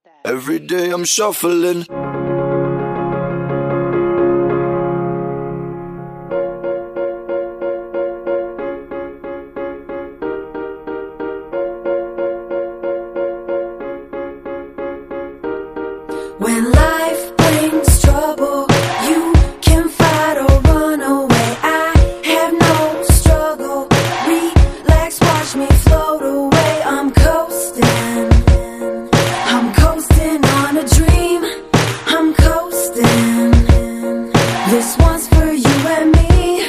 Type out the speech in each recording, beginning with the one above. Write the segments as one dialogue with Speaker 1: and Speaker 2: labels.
Speaker 1: Every day I'm shuffling.
Speaker 2: When life brings trouble, you can fight or run away. I have no struggle. Relax, watch me float away. I'm coasting on a dream. I'm coasting. This one's for you and me.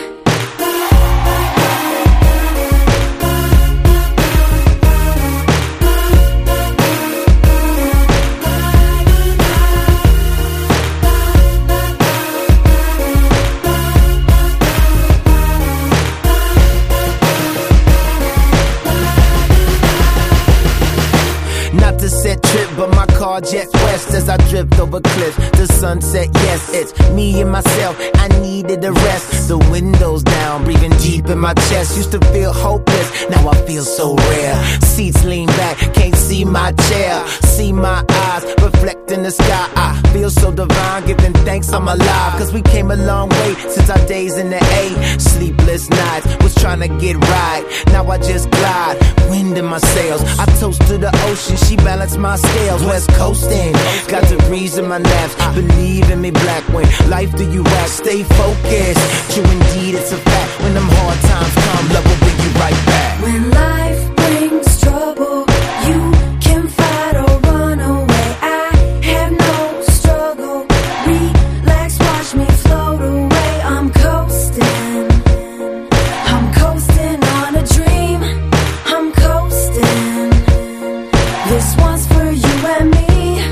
Speaker 3: Not to set trip, but my car jets west as I drift over cliffs. The sunset, yes, it's me and myself. I needed a rest. The windows down, breathing deep in my chest. Used to feel hopeless, now I feel so rare. Seats lean back, can't see my chair. See my eyes reflect in the sky. I feel so divine, giving thanks I'm alive. Cause we came a long way since our days in the A. Sleepless nights, was trying to get right. Now I just glide, wind in my sails. I toast to the ocean, she balanced my scales. West coasting, got the breeze in my naps. Believe in me, black, when life do you act. Stay focused, true indeed it's a fact. When them hard times come, love will bring you right back.
Speaker 2: When life brings trouble, you can fight or run away. I have no struggle. Relax, watch me float away. I'm coasting on a dream. I'm coasting. This one's for you and me.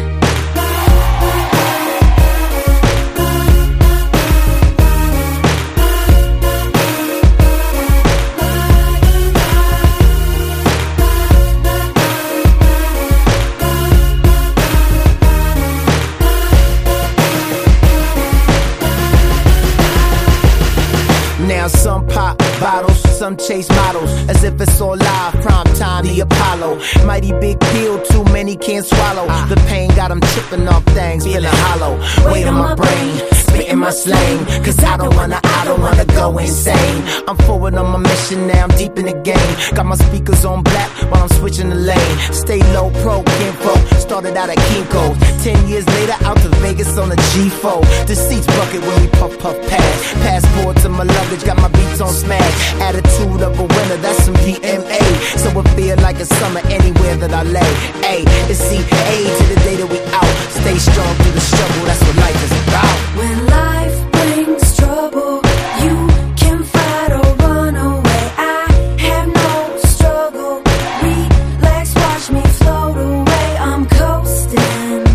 Speaker 3: Now some pop bottles, some chase models, as if it's all live, prime time, the Apollo. Mighty big pill, too many can't swallow. The pain got them tripping off things, feeling hollow. Weight on my brain, spitting my slang. Cause I don't wanna go insane. I'm forward on my mission now, I'm deep in the game. Got my speakers on black while I'm switching the lane. Stay low, pro, kinfolk, started out at Kinko's. 10 years later, out to Vegas on a G4. The seats bucket when we puff past. Passport to my luggage, got my beats on smash. Attitude of a winner, that's some DMA. So it feel like a summer anywhere that I lay. A, it's CA to the day that we out. Stay strong through the struggle, that's what life is about.
Speaker 2: When life brings trouble, you can fight or run away. I have no struggle. Relax, watch me float away. I'm coasting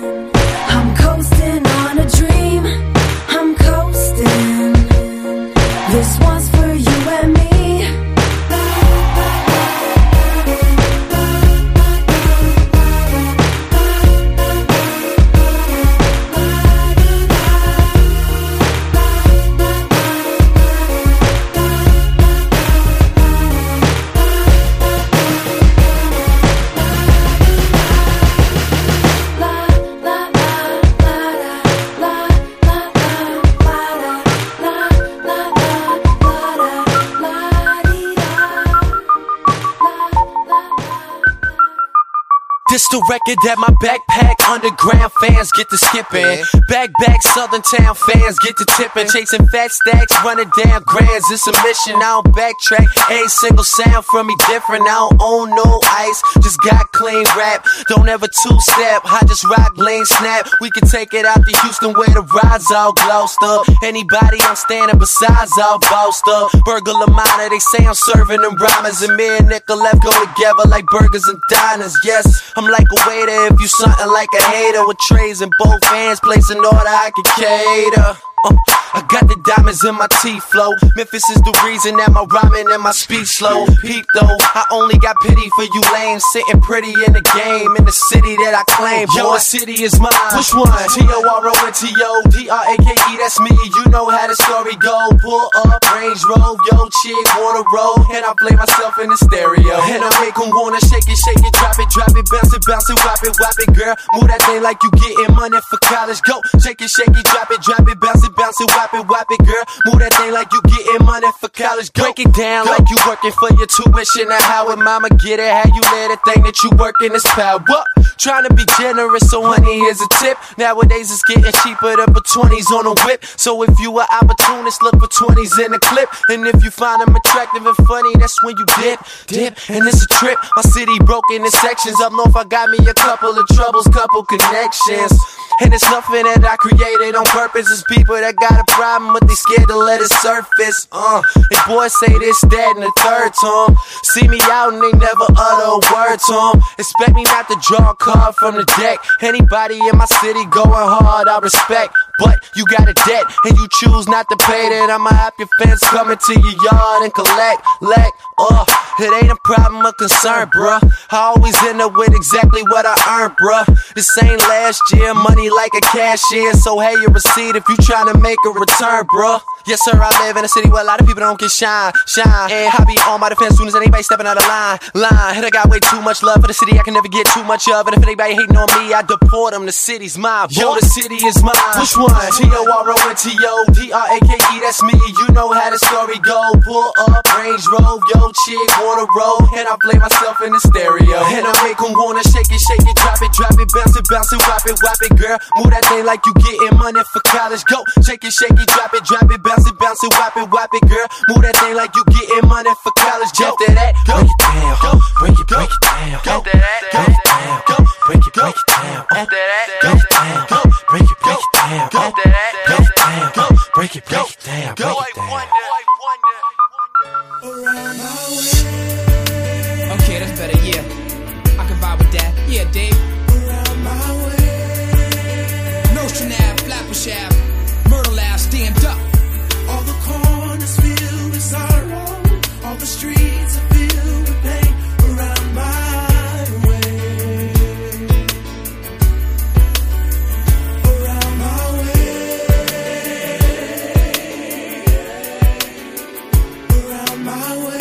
Speaker 2: on a dream. I'm coasting. This one's for you and me.
Speaker 4: This the record that my backpack underground fans get to skipping. Back Southern Town fans get to tipping. Chasing fat stacks, running down grands. It's a mission, I don't backtrack. Every single sound from me different. I don't own no ice, just got clean rap. Don't ever two-step, I just rock, lean, snap. We can take it out to Houston where the rides all glossed up. Anybody I'm standing besides all bossed up. Burglar minor, they say I'm serving them rhymers. And me and Nicolette go together like burgers and diners. Yes, I'm like a waiter if you something like a hater. With trays in both hands, placing order I can cater. I got the diamonds in my teeth flow. Memphis is the reason that my rhyming and my speech slow. Peep though, I only got pity for you lames, sitting pretty in the game, in the city that I claim. Yo, the city is mine. Which one? TORONTODRAKE, that's me. You know how the story go. Pull up, Range Rover, yo chick wanna roll, and I play myself in the stereo, and I make 'em wanna shake it, drop it, bounce it, whop it, girl. Move that thing like you getting money for college. Go, shake it, drop it, bounce it, whop it, girl. Move that thing like you getting money for college. Go. Break it down like you working for your tuition. Now how would mama get it? How you let that thing that you working is power up? Trying to be generous, so honey, here's a tip. Nowadays it's getting cheaper to put 20s on a whip. So if you an opportunist, look for 20s in a clip. And if you find them attractive and funny, that's when you dip. And it's a trip. My city broke into sections. Up north I got me a couple of troubles, couple connections. And it's nothing that I created on purpose. It's people that got a problem, but they scared to let it surface. And boys say this, that, and the third to 'em. See me out and they never utter a word to 'em. Expect me not to draw a card from the deck. Anybody in my city going hard, I respect. But you got a debt and you choose not to pay that. I'ma have your fans coming to your yard and collect. It ain't a problem or concern, bruh. I always end up with exactly what I earned, bruh. This ain't last year, money like a cashier. So hey, your receipt if you tryna make a return, bruh. Yes sir, I live in a city where a lot of people don't get shine. And I be on my defense soon as anybody stepping out of line. And I got way too much love for the city, I can never get too much of it. If anybody hating on me, I deport them. The city's mine, boy. Yo, the city is mine. Which one? TORONTODRAKE, that's me. You know how the story go. Pull up, Range Rover, yo chick wanna roll, and I play myself in the stereo, and I make 'em wanna shake it, drop it, bounce it, whop it, girl. Move that thing like you getting money for college. Go, shake it, drop it, bounce it, whop it, girl. Move that thing like you getting money for college. After that, go, break it down, go, break it down, go, after that, go, go, break it down, after that, go, go, break it down, after that, go, go, break it down, go.
Speaker 5: Okay, that's better, yeah. I can vibe with that. Yeah, Dave. Around my way. Nostranav, Flapper Shaft, Myrtle Ave, stand up.
Speaker 6: All the corners filled with sorrow. All the streets are filled with pain. Around my way. Around my way. Around my way.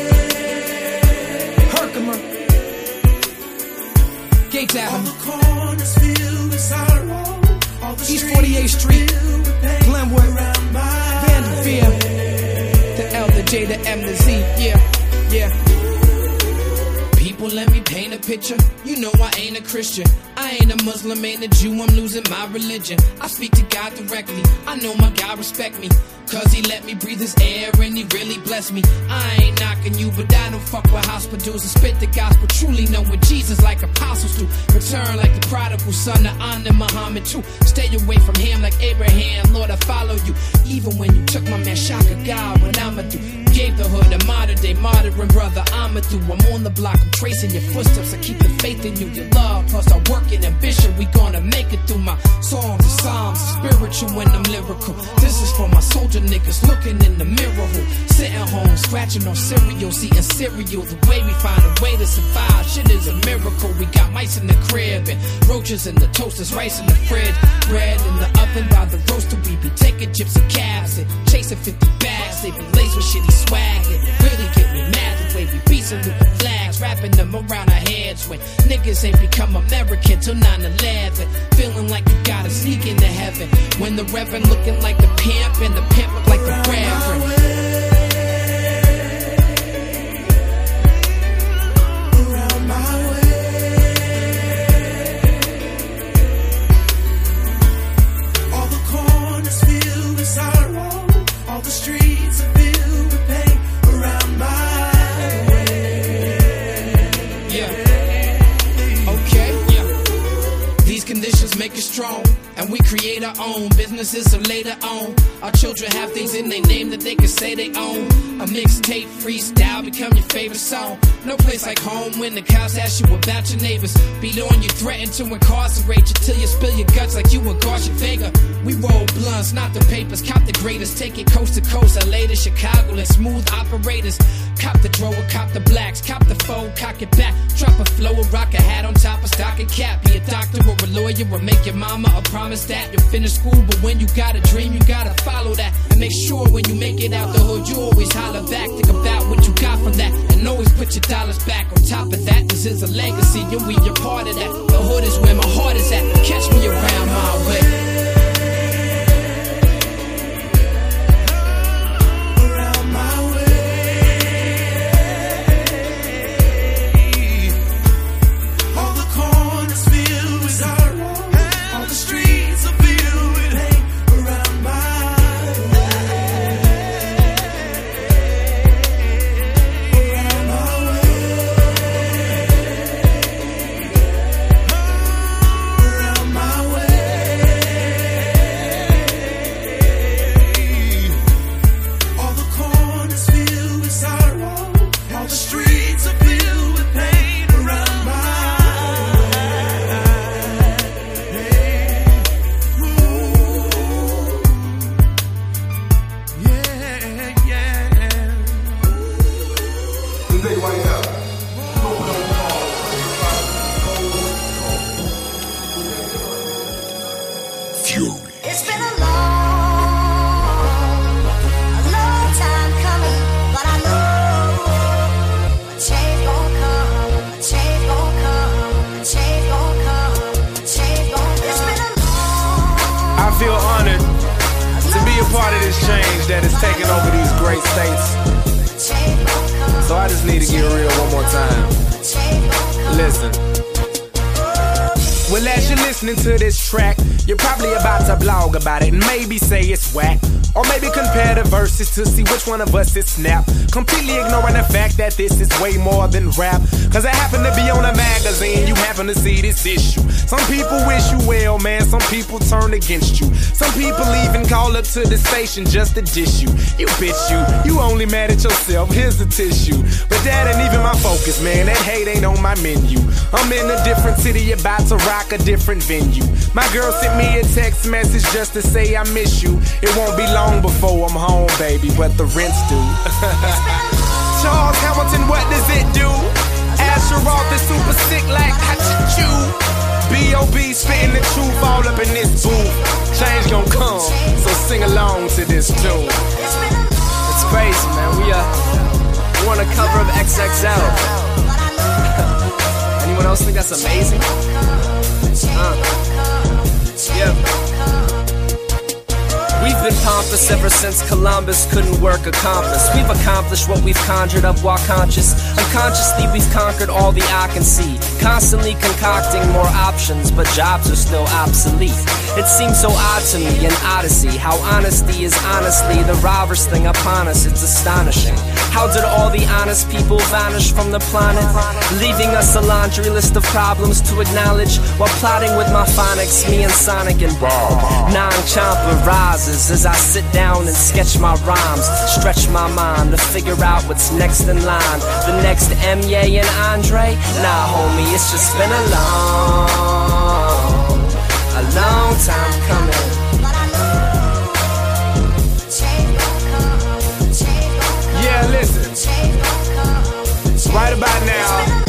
Speaker 5: Gates
Speaker 6: All
Speaker 5: Avenue,
Speaker 6: the corners filled with sorrow. All the
Speaker 5: East 48th Street, Glenwood, Vanderveer, the L, the J, the M, the Z, yeah. People, let me paint a picture. You know I ain't a Christian. I ain't a Muslim, ain't a Jew, I'm losing my religion. I speak to God directly. I know my God respect me, cause he let me breathe his air and he really blessed me. I ain't knocking you, but I don't fuck with hospitals and spit the gospel. Truly knowing Jesus like apostles do. Return like the prodigal son to honor Muhammad too. Stay away from him like Abraham. Lord, I follow you. Even when you took my man Shaka God, what I'ma do? Gave the hood a modern day martyring brother I'ma do. I'm on the block, I'm tracing your footsteps. I keep the faith in you, your love, plus our work and ambition. We gonna make it through my songs and psalms, spiritual when I'm lyrical. This is for my soldier niggas looking in the mirror who sitting home, scratching on cereal, eating cereal. The way we find a way to survive, shit is a miracle. We got mice in the crib and roaches in the toasters, rice in the fridge, bread in the oven by the roaster. We be taking gypsy cabs and chasing 50 bags. They be laced with shitty swag. It really get me mad the way we be salute the flags, wrapping them around our heads when niggas ain't become American till 9/11. Feeling like you gotta sneak into heaven when the reverend looking like the pimp and the pimp look like the reverend.
Speaker 6: Around my way. All the corners filled with sorrow. All the streets are filled with pain. Around my way.
Speaker 5: Yeah. Okay. Yeah. These conditions make us strong. And we create our own businesses so later on our children have things in their name that they can say they own. A mixtape freestyle become your favorite song. No place like home when the cops ask you about your neighbors. Beat on you, threaten to incarcerate you till you spill your guts like you were Garcia Vega. We roll blunts, not the papers. Cop the greatest, take it coast to coast. LA to Chicago, and smooth operators. Cop the drawer, cop the blacks, cop the foe, cock it back. Drop a flow, a rock a hat on top of stocking cap. Be a doctor or a lawyer or make your mama a promise that you'll finish school. But when you got a dream, you gotta follow that. And make sure when you make it out the hood, you always holler back. Think about what you got from that. And always put your dollars back on top of that. This is a legacy and we are part of that. The hood is where my heart is at. Catch me around my way.
Speaker 3: To see which one of us is snap. Completely ignoring the fact that this is way more than rap. Cause I happen to be on a magazine, you happen to see this issue. Some people wish you well, man, some people turn against you. Some people even call up to the station just to dish you. You bitch you only mad at yourself, here's the tissue. But that ain't even my focus, man, that hate ain't on my menu. I'm in a different city, about to rock a different venue. My girl sent me a text message just to say I miss you. It won't be long before I'm home, baby, but the rent's due. Charles Hamilton, what does it do? Asher Roth is super sick like Hachichu. B.O.B. spitting the truth all up in this booth. Change gon' come, so sing along to this tune.
Speaker 4: It's crazy, man. We on a cover of XXL. Anyone else think that's amazing? Yeah. We've been pompous ever since Columbus couldn't work a compass. We've accomplished what we've conjured up while conscious. Unconsciously we've conquered all the I can see. Constantly concocting more options, but jobs are still obsolete. It seems so odd to me, an odyssey. How honesty is honestly the robbers thing upon us, it's astonishing. How did all the honest people vanish from the planet? Leaving us a laundry list of problems to acknowledge. While plotting with my phonics, me and Sonic and Bob. Non-Champa rises as I sit down and sketch my rhymes. Stretch my mind to figure out what's next in line. The next M.Ye. and Andre? Nah, homie, it's just been a long time coming.
Speaker 3: Yeah, listen. Right about now.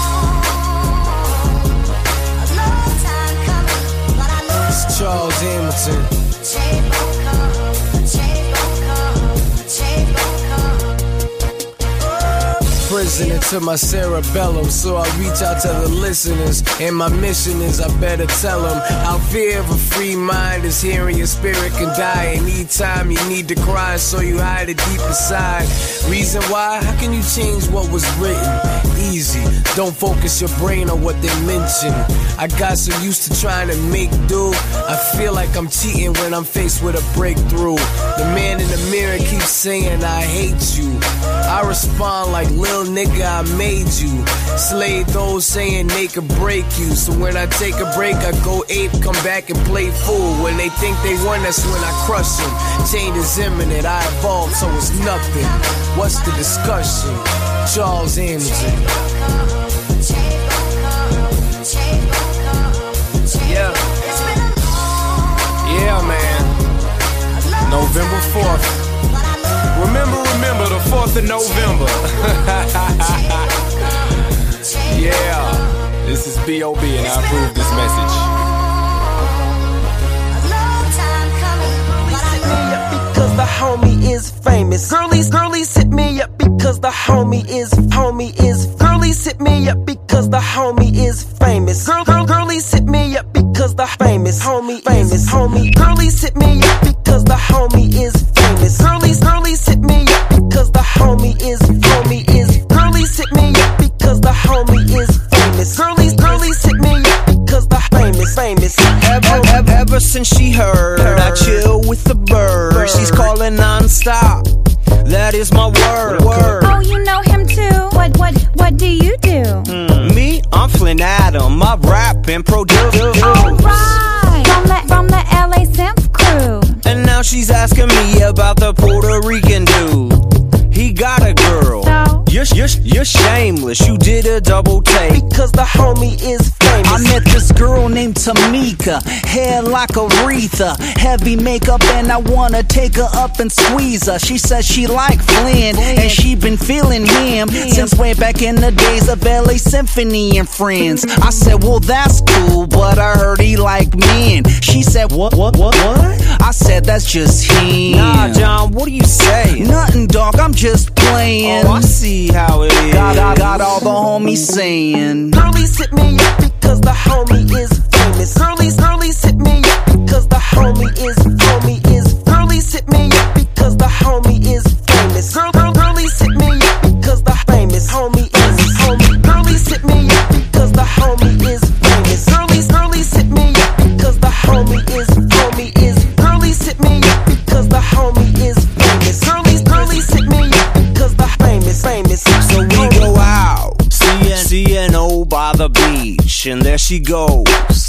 Speaker 3: It's Charles Hamilton. Prisoner to my cerebellum, so I reach out to the listeners. And my mission is I better tell them how fear of a free mind is hearing your spirit can die. Anytime you need to cry, so you hide it deep inside. Reason why? How can you change what was written? Easy, don't focus your brain on what they mention. I got so used to trying to make do, I feel like I'm cheating when I'm faced with a breakthrough. The man in the mirror keeps saying I hate you. I respond like Lil Nate nigga, I made you. Slayed those saying they could break you. So when I take a break, I go ape, come back and play fool. When they think they won, that's when I crush them. Change is imminent, I evolve, so it's nothing. What's the discussion? Charles Anderson. Yeah. Yeah, man. November 4th. Remember the 4th of November. Yeah. This is B.O.B. and I approve this message.
Speaker 7: Because the homie is famous. Girlies hit me up because the homie is. Girlies hit me up because the homie is famous. Girlies hit me up because the famous. Girlies hit me up because the homie is famous. Girlies hit me up because the homie is. Girlies hit me up because the homie is famous. Girlies hit me up because the famous.
Speaker 8: Ever since she heard I chill with the birds, she's calling non-stop. That is my word.
Speaker 9: Oh, you know him too? What do you do?
Speaker 8: Me? I'm Flynn Adam. I rap and produce.
Speaker 9: Alright, from the LA Synth crew.
Speaker 8: And now she's asking me about the Puerto Rican dude. He got a girl.
Speaker 9: So?
Speaker 8: You're shameless. You did a double take.
Speaker 7: Because the homie is famous.
Speaker 10: I met this girl named Tamika, hair like Aretha, heavy makeup, and I wanna take her up and squeeze her. She says she like Flynn, and she been feeling him since way back in the days of LA Symphony and Friends. I said, well, that's cool, but I heard he like men. She said, what? I said, that's just him.
Speaker 8: Nah, John, what do you say?
Speaker 10: Nothing, dog, I'm just playing.
Speaker 8: Oh, I see how it is.
Speaker 10: Got all the homies saying.
Speaker 7: Girlies hit me up because the homie is famous. Girlies hit me up because the homie is. Girlies hit me up because the homie is famous. Girlies hit me up because the famous homie is. Girlies hit me up because the homie is famous. Girlies hit me up because the homie is. Girlies hit me up because the homie is famous. Girlies hit me up because the famous.
Speaker 8: So we go out, CNO by the beach, and there she goes.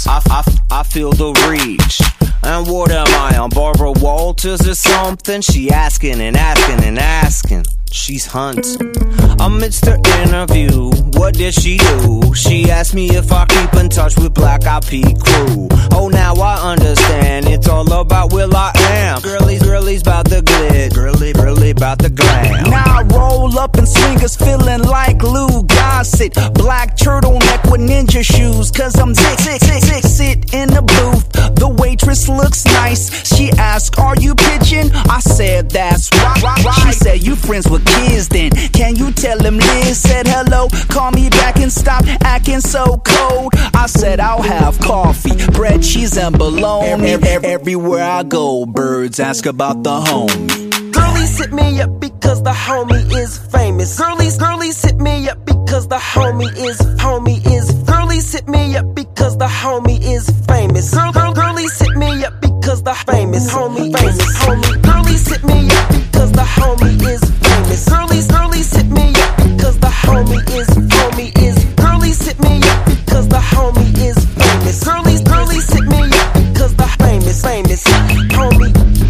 Speaker 8: I feel the reach. And what am I, on Barbara Walters or something? She asking and asking. She's hunting. Amidst her interview, what did she do? She asked me if I keep in touch with Black Eyed Peas crew. Oh, now I understand. It's all about Will I Am. Girlies about the glit. Girly about the glam.
Speaker 10: Now I roll up in swingers feeling like Lou Gossett. Black turtleneck with ninja shoes, cause I'm sick. Sit in the booth, the waitress looks nice. She asked, are you pitching? I said, that's right. She said, you friends with kids then? Can you tell him Liz said hello? Call me back and stop acting so cold. I said, I'll have coffee, bread, cheese, and bologna. Everywhere I go, birds ask about the homie.
Speaker 7: Girlies hit me up because the homie is famous. Girlies hit me up because the homie is. Girlies hit me up because the homie is famous. Girlies hit me up because the famous homie. Girlies hit me up because the homie is famous. Girlies hit me up because the homie is. Girlies hit me up because the homie is famous. Girlies hit me up because the famous homie.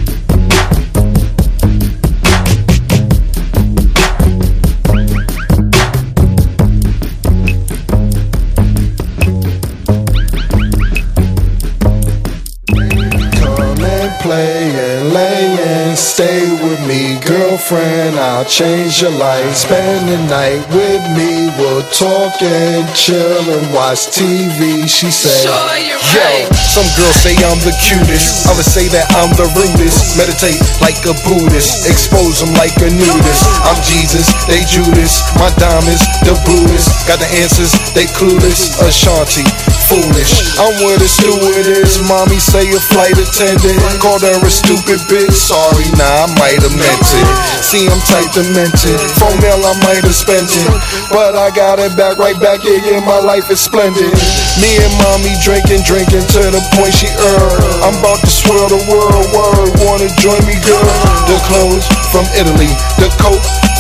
Speaker 11: Play and lay and stay with me, girlfriend, I'll change your life. Spend the night with me, we'll talk and chill and watch TV. She said, yo, some girls say I'm the cutest, others say that I'm the rudest. Meditate like a Buddhist, expose them like a nudist. I'm Jesus, they Judas, my diamonds, the bluest. Got the answers, they clueless. Ashanti, foolish. I'm with a stewardess, mommy say a flight attendant. Called her a stupid bitch, sorry, nah, I might have meant it. See, I'm tight demented, phone mail I might have spent it, but I got it back, right back, yeah, my life is splendid. Me and mommy drinking to the point she I'm about to swirl the world, wanna join me, girl? The clothes from Italy, the coat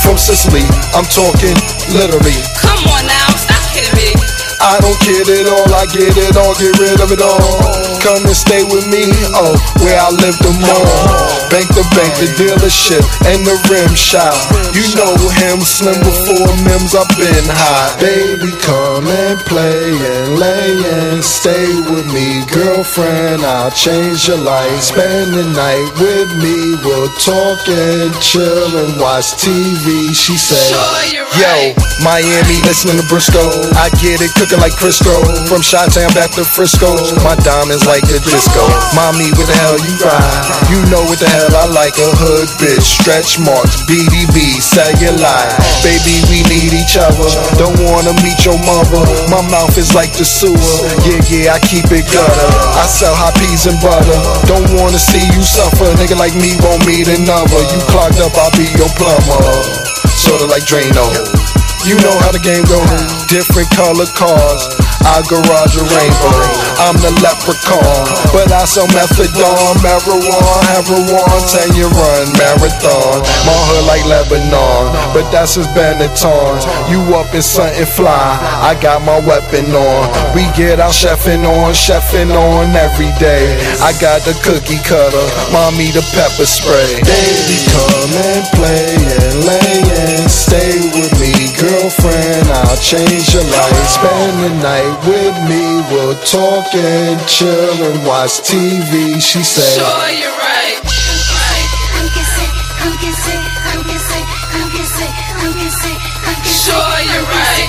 Speaker 11: from Sicily. I'm talking literally.
Speaker 12: Come on now, stop kidding me.
Speaker 11: I don't kid it all, I get it all, get rid of it all. Come and stay with me, oh, where I live the mall. Bank to bank, the dealership, and the rim shop. You know him, slim before Mims, I've been high.
Speaker 6: Baby, come and play and lay and stay with me. Girlfriend, I'll change your life. Spend the night with me, we'll talk and chill and watch TV. She said,
Speaker 11: yo, Miami, listening to Briscoe. I get it, cooking like Crisco. From Chi-Town back to Frisco. My diamonds like the disco. Mommy, what the hell you ride? You know what the hell I like, a hood bitch. Stretch marks, BDB, cellulite. Baby, we need each other. Don't wanna meet your mother. My mouth is like the sewer. Yeah, I keep it gutter. I sell hot peas and butter. Don't wanna see you suffer. Nigga like me won't meet another. You clogged up, I'll be your plumber. Sorta like Drano. You know how the game go. Different color cars, I garage a rainbow. I'm the leprechaun, but I sell methadone, marijuana, heroin, 10-year run marathon. My hood like Lebanon, but that's just Benetton. You up in something fly, I got my weapon on. We get our chefing on every day. I got the cookie cutter, mommy the pepper spray.
Speaker 6: baby, come and play and lay and stay with me. Girlfriend, I'll change your life. Spend the night with me, we'll talk and chill and watch TV. She said,
Speaker 12: sure, you're right. Sure, you're right.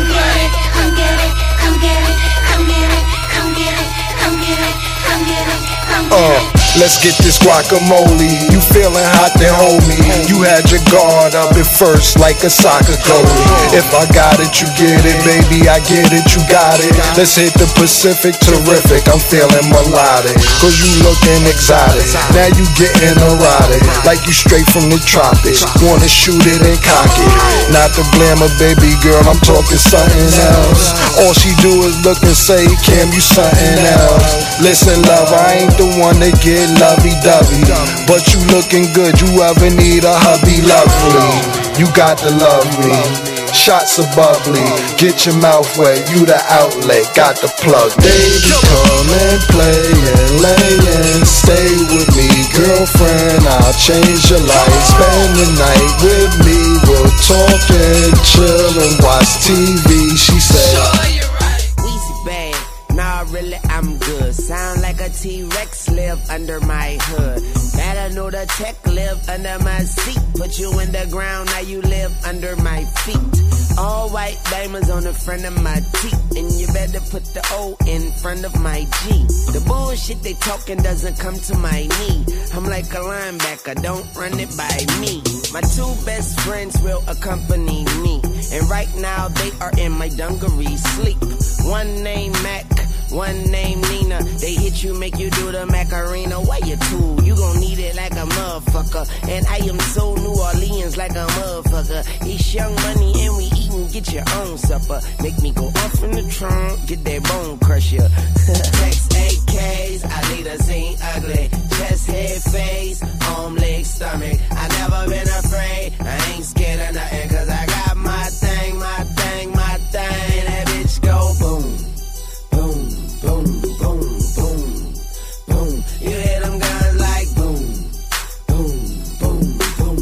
Speaker 11: Let's get this guacamole. You feeling hot, then hold me. You had your guard up at first like a soccer goalie. If I got it, you get it, baby, I get it, you got it. Let's hit the Pacific, terrific, I'm feeling melodic. Cause you looking exotic, now you getting erotic. Like you straight from the tropics, wanna shoot it and cock it. Not to blame her, baby girl, I'm talking something else. All she do is look and say, Kim, you something else. Listen, love, I ain't the one that get lovey-dovey, but you looking good, you ever need a hubby lovely. You got to love me, shots are bubbly, get your mouth wet, you the outlet, got the plug.
Speaker 6: baby, come and play and lay and stay with me. Girlfriend, I'll change your life. Spend the night with me, we'll talk and chill and watch TV. She said,
Speaker 12: sure, you're right.
Speaker 13: Weezy bad, nah really I'm good. Sound like a T-Rex, live under my hood. Better know the tech live under my seat. Put you in the ground, now you live under my feet. All white diamonds on the front of my teeth, and you better put the O in front of my G. The bullshit they talking doesn't come to my knee. I'm like a linebacker, don't run it by me. My two best friends will accompany me, and right now they are in my dungaree sleep. One named Mac, one named Nina. They hit you, make you do the Macarena. Why you two? You gon' need it like a motherfucker. And I am so New Orleans like a motherfucker. It's Young Money and we eatin', get your own supper. Make me go off in the trunk, get that bone crusher. Text AKs, I need a scene ugly. Chest, head, face, arm, leg, stomach. I never been afraid, I ain't scared of nothing. Cause I got my thing, my thing, my thing. That bitch go boom. Boom, boom, boom, boom, boom. You hear them guns like boom, boom, boom, boom,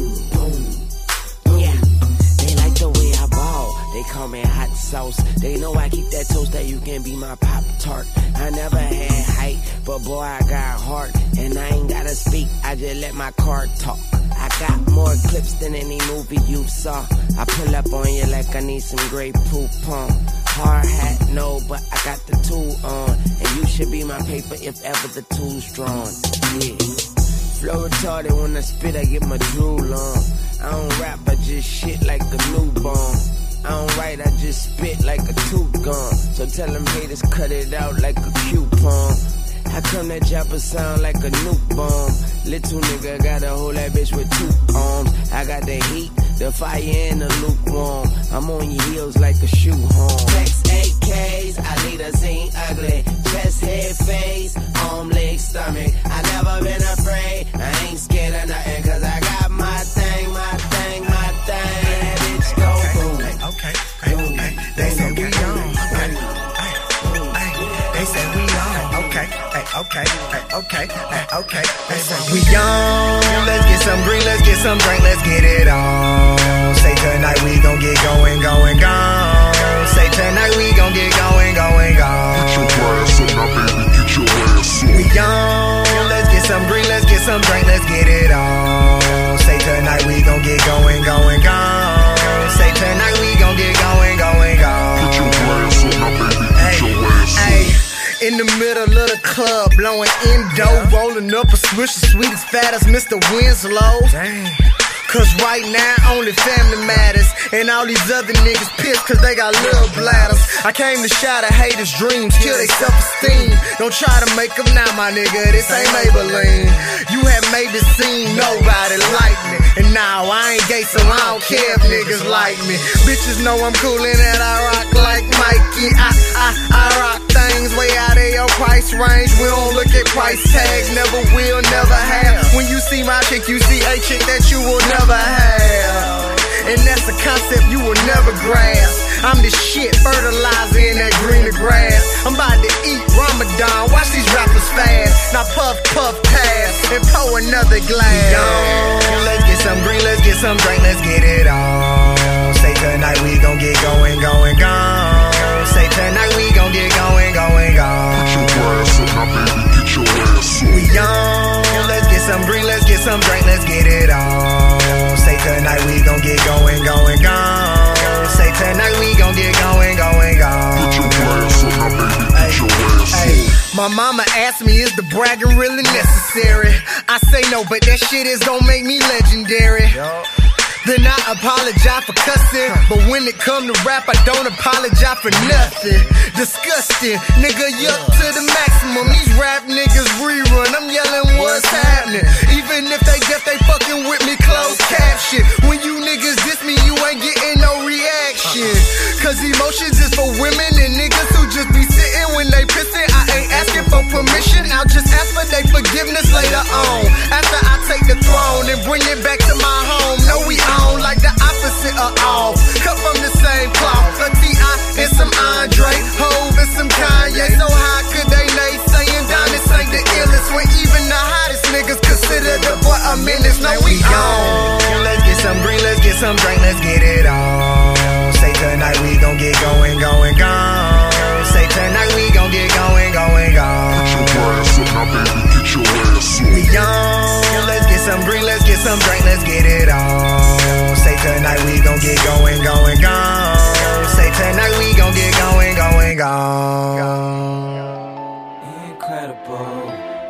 Speaker 13: boom. Yeah, they like the way I ball. They call me hot sauce. They know I keep that toast that you can be my Pop-Tart. I never had height, but boy I got heart. And I ain't gotta speak, I just let my car talk. I got more clips than any movie you saw. I pull up on you like I need some great poop on. Hard hat, no, but I got the tool on. And you should be my paper if ever the tool's drawn. Yeah. Flow retarded when I spit, I get my drool on. I don't rap, I just shit like a newborn. I don't write, I just spit like a tooth gone. So tell them haters cut it out like a coupon. How come that chopper sound like a nuke bomb? Little nigga gotta hold that bitch with 2 arms. I got the heat, the fire, and the lukewarm. I'm on your heels like a shoe horn. Text AKs, I need a scene ugly. Chest, head, face, arm, leg, stomach. I never been afraid, I ain't scared of nothing. Cause I got my thing, my thing, my thing.
Speaker 3: Okay, okay. We young, let's get some green, let's get some drink, let's get it on. Say tonight we gon' get going. Say tonight we gon' get going.
Speaker 6: Get your glass up now, baby, get your ass up.
Speaker 3: We young, let's get some green, let's get some drink, let's get it on. Say tonight we gon' get going. Say tonight we gon' get going.
Speaker 6: Get your glass up now, baby, get your ass up.
Speaker 3: In the middle of the club, blowing Indo, rolling up a swish as sweet as fat as Mr. Winslow. Cause right now only family matters, and all these other niggas pissed cause they got little bladders. I came to shatter haters' dreams, kill their self-esteem. Don't try to make them now, my nigga, this ain't Maybelline. You have maybe seen nobody like me, and now I ain't gay so I don't care if niggas like me. Bitches know I'm cool and that I rock like Mikey. I rock things way out of your price range. We don't look at price tags, never will, never have. When you see my chick, you see a chick that you will never have. And that's a concept you will never grasp. I'm the shit, fertilizer in that greener grass. I'm about to eat Ramadan, watch these rappers fast. Now puff, pass, and pour another glass. Let's get some green, let's get some drink, let's get it on. Say tonight we gon' get going. Say tonight we gon' get going.
Speaker 6: Get your glass up now, baby, get your ass up.
Speaker 3: We young, let's get some green, let's get some drink, let's get it on. Say tonight we gon' get going. Say tonight we gon' get going.
Speaker 6: Get your glass up now, baby, get your ass up.
Speaker 3: My mama asked me, is the bragging really necessary? I say no, but that shit is gon' make me legendary. Then I apologize for cussing, but when it come to rap, I don't apologize for nothing. Disgusting, nigga, you up to the maximum. These rap niggas rerun, I'm yelling what's happening. Even if they get they fucking with me, closed caption. When you niggas diss me, you ain't getting no reaction. Cause emotions is for women and niggas who just be sitting when they pissing. I ain't asking for permission, I'll just ask for their forgiveness later on. After I take the throne and bring it back to my home. No, we on like the opposite of off. Cut from the same cloth. A T.I. and some Andre, Hove and some Kanye. So how could they saying Diamonds ain't the illest when even the hottest niggas consider the boy a menace? No, we on. Let's get some green, let's get some drink, let's get it on. Say tonight we gon' get going. Say tonight we gon' get going.
Speaker 6: Get your glass up now, baby, get your ass up.
Speaker 3: We young, let's get some green, let's get some drink, let's get it on. Say tonight we gon' get going. Say tonight we gon' get going.
Speaker 8: Incredible.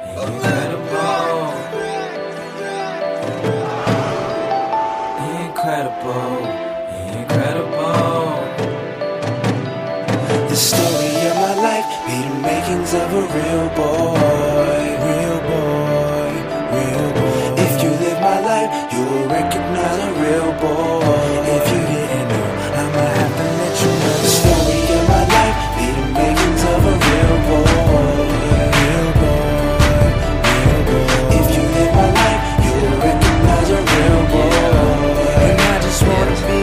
Speaker 14: The story of my life be the makings of a real boy. If you live my life, you will recognize a real boy. If you didn't know, I'ma have to let you know. The story of my life be the makings of a real boy. If you live my life, you will recognize a real boy. And I just wanna be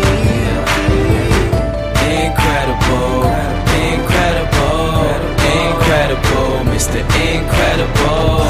Speaker 8: incredible, Mr. Incredible,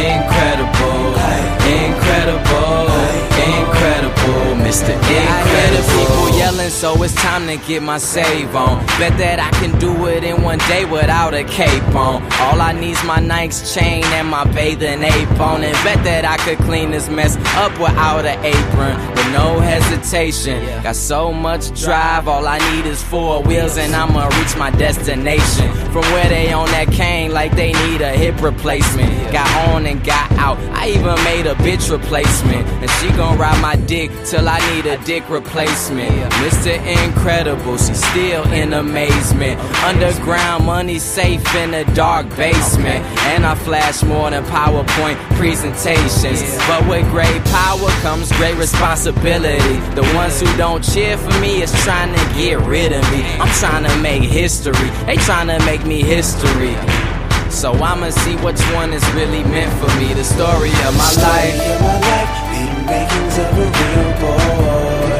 Speaker 8: incredible, Mr. Incredible. People yelling, so it's time to get my save on. Bet that I can do it in one day without a cape on. All I need's my Nike's chain and my bathing apron. And bet that I could clean this mess up without an apron. With no hesitation, got so much drive. All I need is 4 wheels and I'ma reach my destination. From where they on that cane like they need a hip replacement. Got on and got out, I even made a bitch replacement. And she gon' ride my dick till I need a dick replacement. Mr. Incredible, she's still in amazement. Underground money safe in a dark basement. And I flash more than PowerPoint presentations. But with great power comes great responsibility. The ones who don't cheer for me is trying to get rid of me. I'm trying to make history, they trying to make me history. So I'ma see which one is really meant for me. The story of my life.
Speaker 14: Be the makings of a real boy.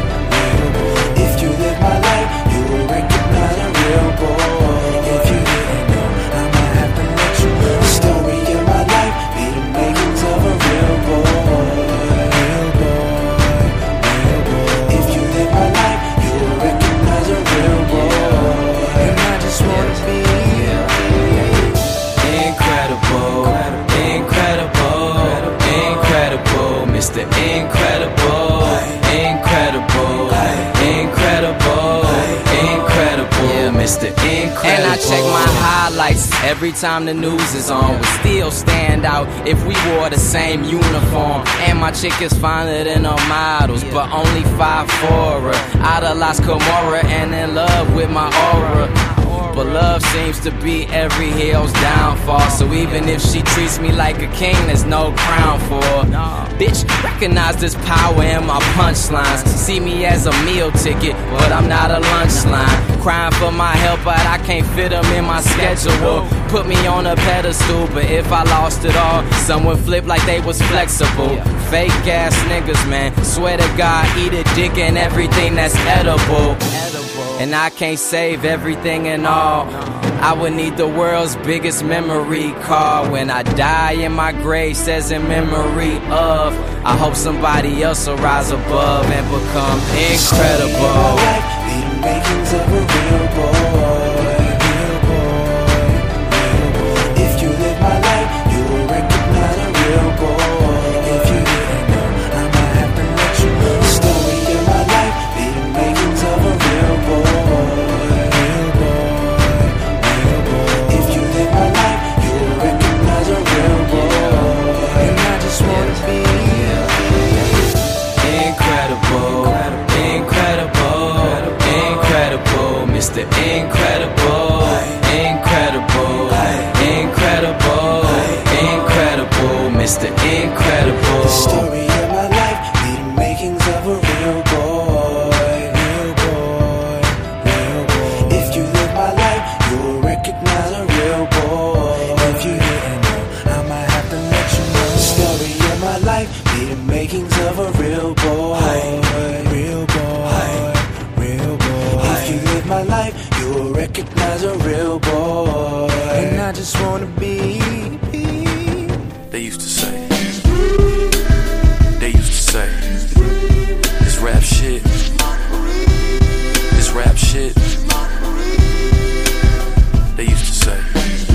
Speaker 14: If you live my life, you will recognize a real boy. If you
Speaker 15: And I check my highlights every time the news is on. Would still stand out if we wore the same uniform. And my chick is finer than her models, but only 5'4". Idolize Kimora and in love with my aura. But love seems to be every hill's downfall. So even if she treats me like a king, there's no crown for her. Bitch, recognize this power in my punchlines. See me as a meal ticket, but I'm not a lunch line. Crying for my help, but I can't fit them in my schedule. Put me on a pedestal, but if I lost it all, someone flip like they was flexible. Fake ass niggas, man, swear to God, eat a dick and everything that's edible. And I can't save everything and all. I would need the world's biggest memory card. When I die in my grave says in memory of. I hope somebody else will rise above and become incredible.
Speaker 14: Be the makings of a real boy. If you live my life, you will recognize a real boy. If you didn't know, I might have to let you know. The story of my life, be the makings of a real boy.
Speaker 15: Mr. Incredible, incredible, incredible, incredible, Mr. Incredible.
Speaker 14: The story of my life, be the makings of a real boy, real boy, real boy. If you live my life, you will recognize a real boy. If you didn't know, I might have to let you know. The story of my life, be the makings of a real boy, real boy, real boy. If you live my life, you will recognize a real boy. And I just wanna be.
Speaker 16: They used to say, this rap shit, this rap shit. They used to say,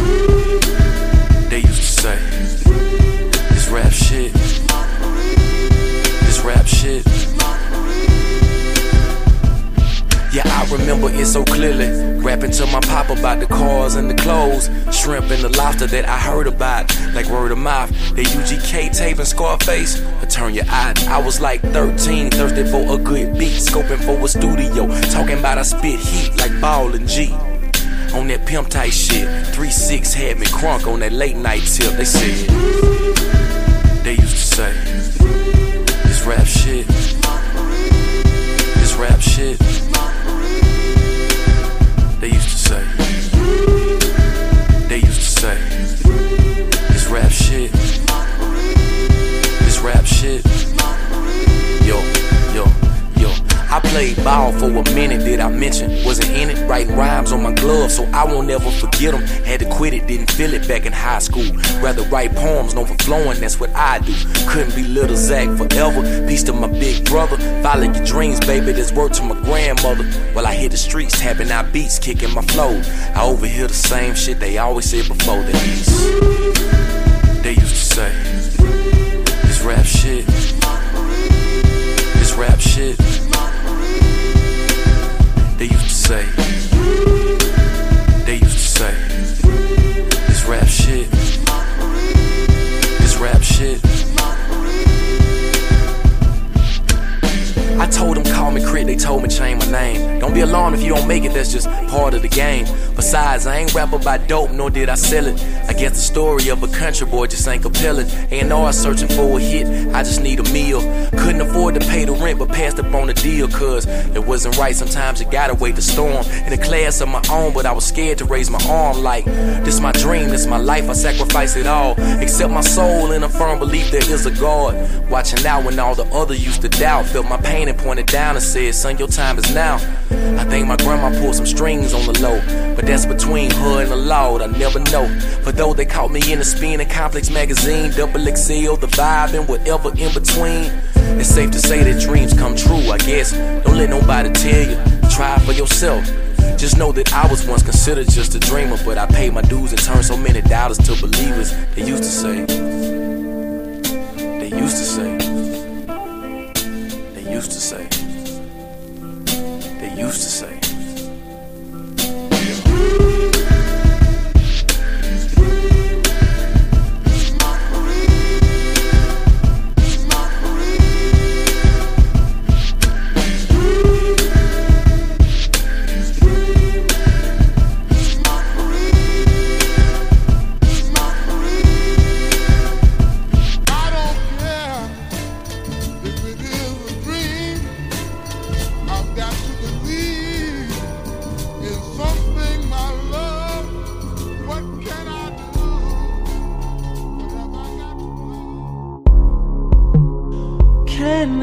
Speaker 16: this rap shit, this rap shit. Yeah, I remember it so clearly. Rapping to my pop about the cars and the clothes, shrimp and the lobster that I heard about, like word of mouth. The UGK tape and Scarface, turn your eye. I was like 13, thirsty for a good beat, scoping for a studio, talking about I spit heat like Ball and G. On that pimp type shit, 3-6 had me crunk on that late night tip. They said, they used to say, this rap shit, this rap shit. They used to say, this rap shit, this rap shit. Yo, I played ball for a minute, did I mention? Wasn't in it, writing rhymes on my glove, so I won't ever forget them. Had to quit it, didn't feel it back in high school. Rather write poems, known for flowing, that's what I do. Couldn't be little Zach forever. Peace to my big brother. Follow your dreams, baby, that's word to my grandmother. While I hit the streets, tapping out beats, kicking my flow. I overhear the same shit they always said before the East. They used to say, this rap shit, this rap shit. They used to say, this rap shit, this rap shit. I told them call me Crit, they told me change my name. Don't be alarmed if you don't make it, that's just part of the game. Besides, I ain't rap about dope, nor did I sell it. I guess the story of a country boy just ain't compelling. A&R searching for a hit, I just need a meal. Couldn't afford to pay the rent, but passed up on the deal, cause it wasn't right. Sometimes you gotta wait the storm. In a class of my own, but I was scared to raise my arm. Like, this my dream, this my life, I sacrifice it all. Except my soul in a firm belief there is a God. Watching out when all the other used to doubt. Felt my pain and pointed down and said, son, your time is now. I think my grandma pulled some strings on the low, but that's between her and the Lord, I never know. For though they caught me in the Spin and Complex magazine, Double XL, the vibe, and whatever in between, it's safe to say that dreams come true, I guess. Don't let nobody tell you, try for yourself. Just know that I was once considered just a dreamer, but I paid my dues and turned so many doubters to believers. They used to say, they used to say, they used to say, they used to say.
Speaker 14: Can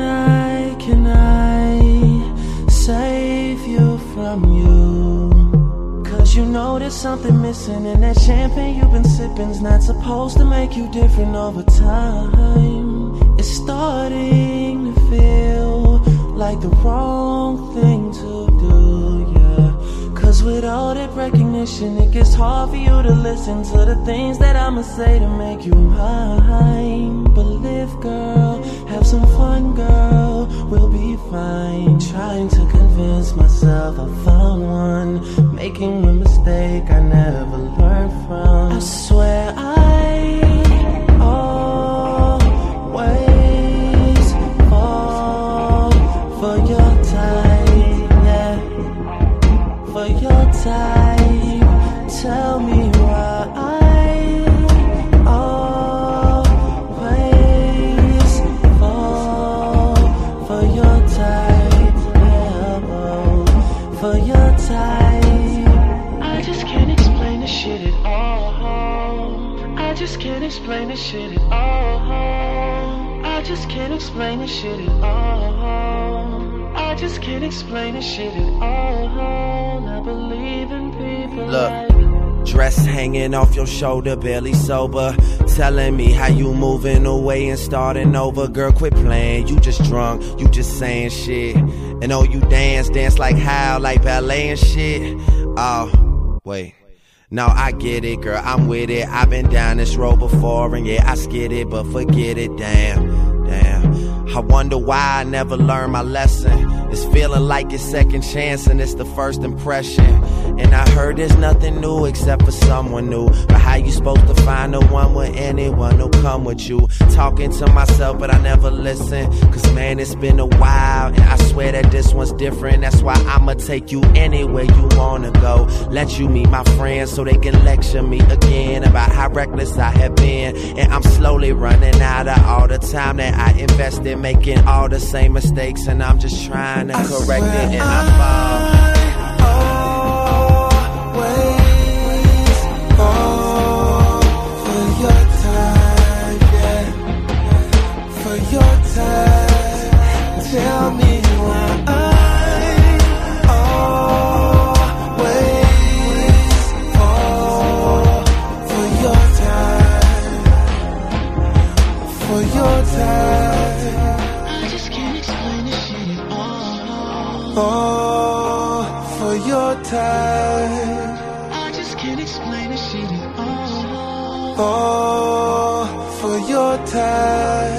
Speaker 14: I save you from you? Cause you know there's something missing in that champagne you've been sipping's not supposed to make you different over time. It's starting to feel like the wrong thing to do, yeah. Cause with all that recognition, it gets hard for you to listen to the things that I'ma say to make you mine. But live, girl, have some fun, girl, we'll be fine. Trying to convince myself I found one, making a mistake I never learned from. I swear I always fall for your type, yeah, for your type. Tell me why I always fall for your type, yeah, for your type. I just can't explain this shit at all. I just can't explain this shit at all. I just can't explain this shit at all. I just can't explain this shit at all. I believe in people.
Speaker 17: Look, dress hanging off your shoulder, barely sober. Telling me how you moving away and starting over. Girl, quit playing, you just drunk, you just saying shit. And oh, you dance like how, like ballet and shit. Oh, wait. No, I get it, girl, I'm with it. I've been down this road before, and yeah, I skid it, but forget it, damn. I wonder why I never learned my lesson. It's feeling like it's second chance and it's the first impression. And I heard there's nothing new except for someone new. But how you supposed to find the one with anyone who'll come with you? Talking to myself, but I never listen. Cause man, it's been a while, and I swear that this one's different. That's why I'ma take you anywhere you wanna go. Let you meet my friends so they can lecture me again about how reckless I have been. And I'm slowly running out of all the time that I invested, making all the same mistakes, and I'm just trying to correct it, and I fall.
Speaker 14: Tell me why I always fall for your time, for your time. I just can't explain this shit at all. Oh, for your time. I just can't explain this shit at all. Oh, for your time.